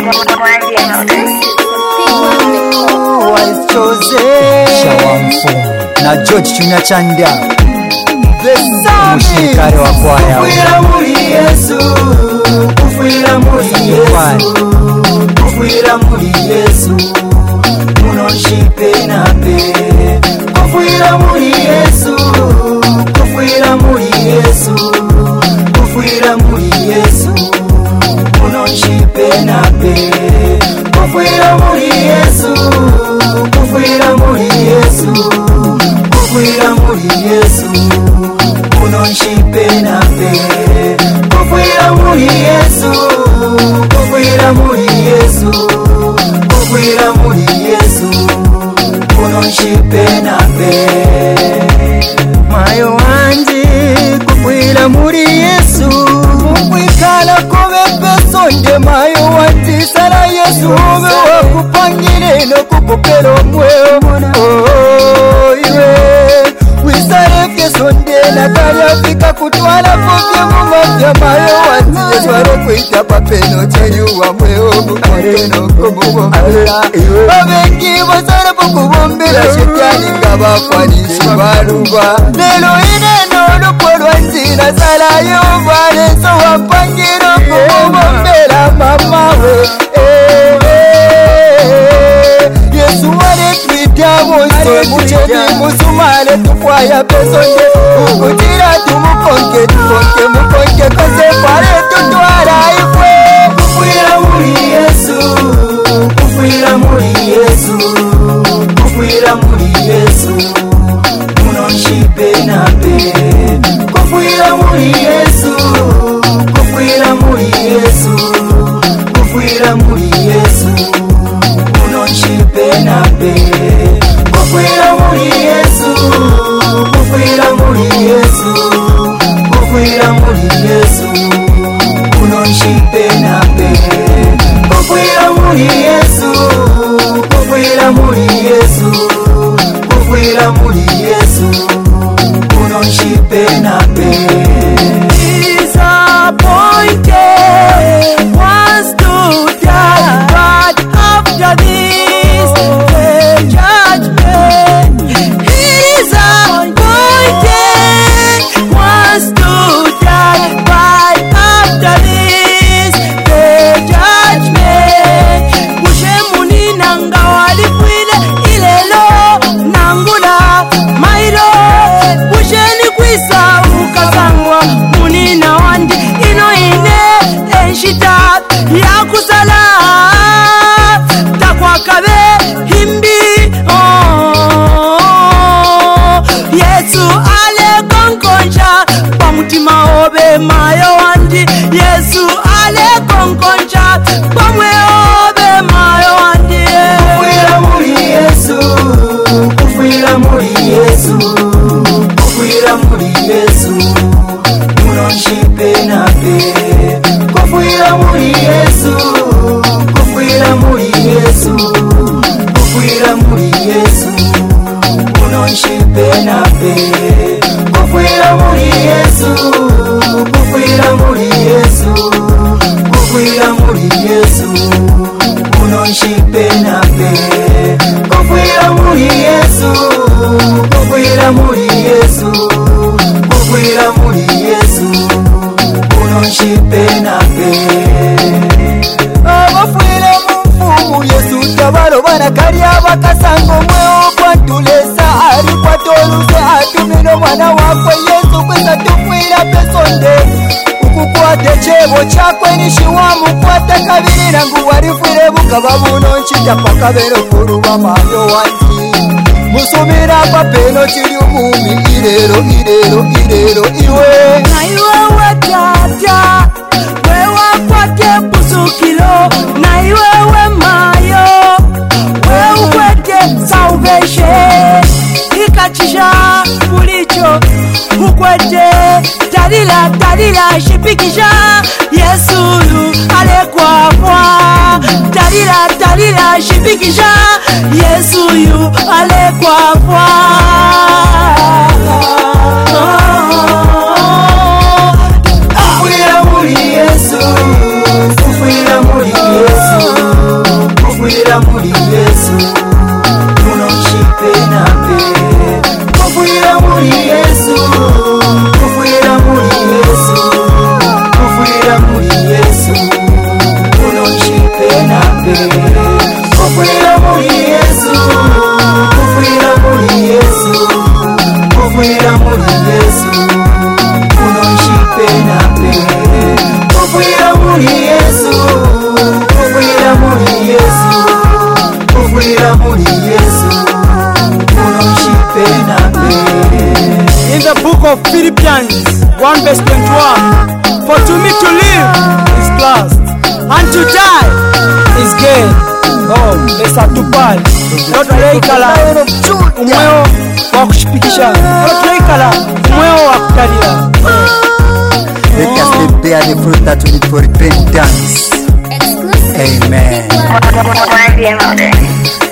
na George Chunyachanda mushirikare wa kwaya kufuira muri Yesu, kufuira muri Yesu, kufuira muri Yesu, munoshipe nape. Kufuira muri Yesu, kufuira muri Yesu, kufuira muri Yesu, munoshipe nape. Kufuira muri Yesu, kufuira muri Yesu, kufuira muri Yesu, munoshipe nape. Kufuira muri Yesu, kufuira muri Yesu, kufuira muri Yesu, munoshipe nape. Mayo wanje kufuira muri Yesu, mukwikala kobe pesonde. Mayo wanje sala Yesu ube wakupangile no kukupelo mweo. Iwe wisareke sonde na kaya fika kutwala kofi mumafya. Mayo wanje Yesu kuita papeno chayuwa mweo mukareno kumubombela. Abengi wasara pukubombela shetani ngaba kwanishi baluba. Lelo ineno lupolwa nzina sala yubale so wapangilo kumubombela mama we. Yesu wale twita wose mucheni musumale tukwaya pesonde. Ukutira tumukonke tukonke mukonke kose pale tutwara ifwe. Kufuira muri Yesu, kufuira muri Yesu, kufuira muri Yesu, munoshipe nape. Kufuira muri Yesu, kufuira muri Yesu, kufuira muri Yesu, munoshipe nape. Kufuira muri Yesu, kufuira muri Yesu, kufuira muri Yesu, munoshipe nape. Kufuira muri Yesu, kufuira muri Yesu, kufuira muri Yesu, munoshipe nape. Disappointed wants to die, but after this the judgment. Disappointed wants to die, but after this the judgment. Mushemuni nanga walifwile ilelo nangula mailo. Musheni kwisa ukasangwa munina wandi ino ine enshita ya kusala takwa kabe himbi. Yesu ale konkonja pamutima obe mayo wandi. Yesu ale konkonja pamwe obe mayo wandi. Kufuira muri Yesu, kufuira muri Yesu, kufuira muri Yesu, munoshipe nape. Kufuira muri Yesu, kufuira muri Yesu, kufuira muri Yesu, munoshipe nape. Kufuira muri Yesu, kufuira muri Yesu, kufuira muri Yesu, munoshipe nape. Kufuira muri Yesu, kufuira muri Yesu, kufuira muri Yesu, munoshipe nape. Abafuira mumfumu Yesu tabalo banakalya bakasango mweo kwantulesa ali kwatoluse atumino mwana wakwe Yesu kwesa tufuira pesonde. Ukukwate chebo chakwe nishiwamu kwata kabiri nangu warifwire bukaba buno nchita pakabero kuruba mayo wanti. Musumira papeno chiri umumi irero irero irero iwe. Na iwe wetata wewa kwate pusukilo. Na iwe mayo wewe kwete salvation. Ikachisha kulicho ukwete talila talila shipikisha. Yesu ale kwa kwa talila talila shipikisha. Yesu ale kwa kwa. Kufuira muri Yesu, kufuira muri Yesu, Kufira muri Yesu, kufira muri Yesu, kufira muri Yesu, unoshipe nape. Kufira muri Yesu, kufira muri Yesu, kufira muri Yesu, unoshipe nape. In the book of Philippians 1 verse 21, for to me to live is Christ, and to die is gain. Oh, esa tupal. Not leikala umweo wa kushipikisha. Not leikala umweo wa kutalia. Let us bear the fruit that we need for repentance. Amen.